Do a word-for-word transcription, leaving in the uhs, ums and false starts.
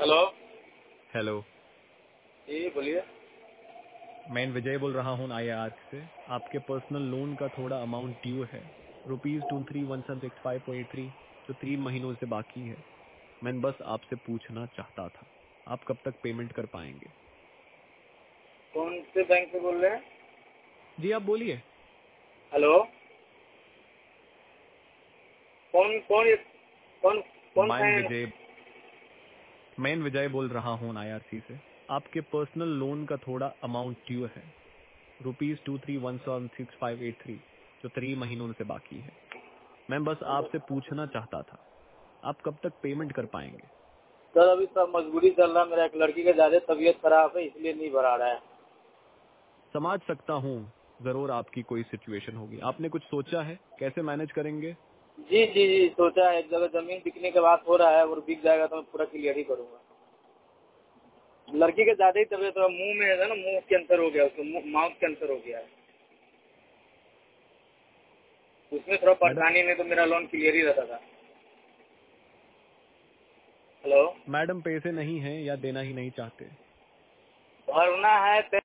Hello. Hello. जी बोलिए। मैं विजय बोल रहा हूँ आई आर से। आपके पर्सनल लोन का थोड़ा अमाउंट ड्यू है, rupees two three one seven six five eight three, जो तीन महीनों से बाकी है। मैं बस आपसे पूछना चाहता था, आप कब तक पेमेंट कर पाएंगे? कौन से बैंक से बोल रहे हैं? जी आप बोलिए। हेलो। कौन कौन कौन कौन सा मैं है? विजय मैं विजय बोल रहा हूँ आई आर सी से। आपके पर्सनल लोन का थोड़ा अमाउंट ड्यू है, rupees two three one seven six five eight three, जो तीन महीनों से बाकी है। मैं बस आपसे पूछना चाहता था, आप कब तक पेमेंट कर पाएंगे? सर अभी सब मजबूरी चल रहा है, मेरा एक लड़की का ज्यादा तबीयत खराब है इसलिए नहीं भरा रहा है। समझ सकता हूँ, जरूर आपकी कोई सिचुएशन होगी। आपने कुछ सोचा है कैसे मैनेज करेंगे? जी जी जी सोचा है, एक जगह जमीन बिकने के बाद हो रहा है और बिक जाएगा तो मैं पूरा क्लियर ही करूंगा। लड़की का ज्यादा ही तबीयत है, मुंह में है ना, मुंह कैंसर हो गया, उसको माउथ कैंसर हो गया है, उसमें थोड़ा मैडम परेशानी, नहीं तो मेरा लोन क्लियर ही रहता था। हेलो। मैडम पैसे नहीं हैं या देना ही नहीं चाहते? भरना है